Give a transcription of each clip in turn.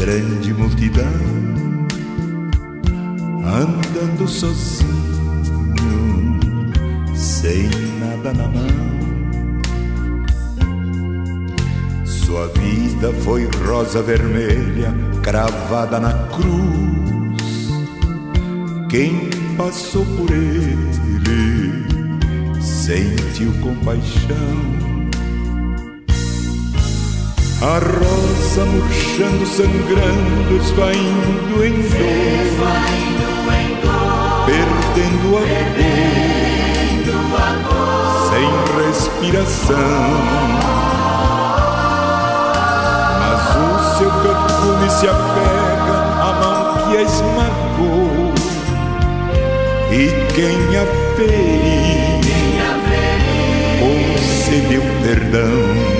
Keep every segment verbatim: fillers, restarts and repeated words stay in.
grande multidão, andando sozinho, sem nada na mão. Sua vida foi rosa vermelha cravada na cruz. Quem passou por ele sentiu compaixão. A rosa murchando, sangrando, esvaindo em dor, perdendo a cor, sem respiração. Mas o seu perfume se apega à mão que a esmagou, e quem a feriu concedeu perdão.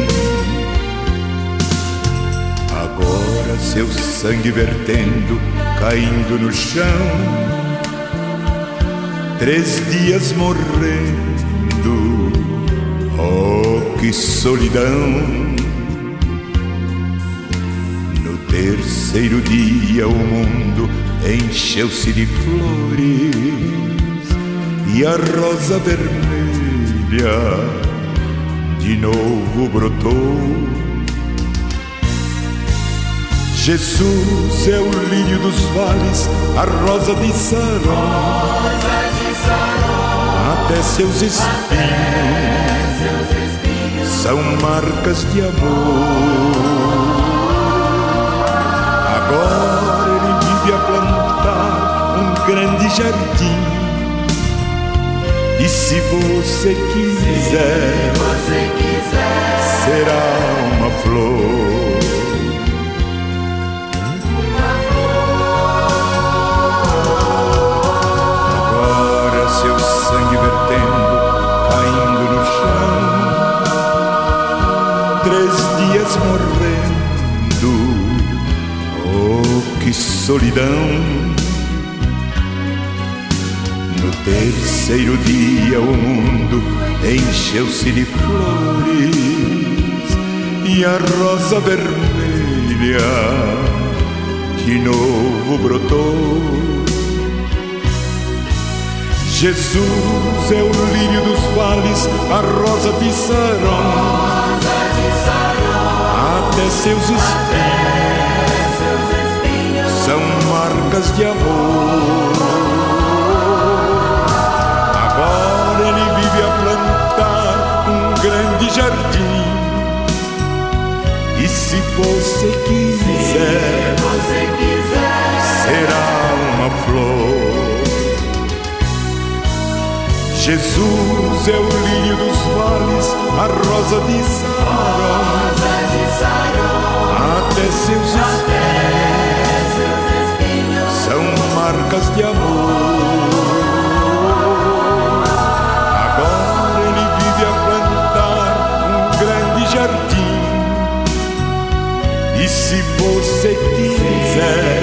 Agora seu sangue vertendo, caindo no chão, três dias morrendo, oh que solidão. No terceiro dia o mundo encheu-se de flores, e a rosa vermelha de novo brotou. Jesus é o lírio dos vales, a rosa de Saron, até seus espinhos são marcas de amor. Agora ele vive a plantar um grande jardim, e se você quiser, será uma flor. Seu sangue vertendo, caindo no chão, três dias morrendo, oh que solidão. No terceiro dia o mundo encheu-se de flores, e a rosa vermelha de novo brotou. Jesus é o lírio dos vales, a rosa de Saron, até seus espinhos são marcas de amor. Agora ele vive a plantar um grande jardim, e se você quiser, será uma flor. Jesus é o lírio dos vales, a rosa de Saron, até seus espinhos são marcas de amor. Agora ele vive a plantar um grande jardim, e se você quiser,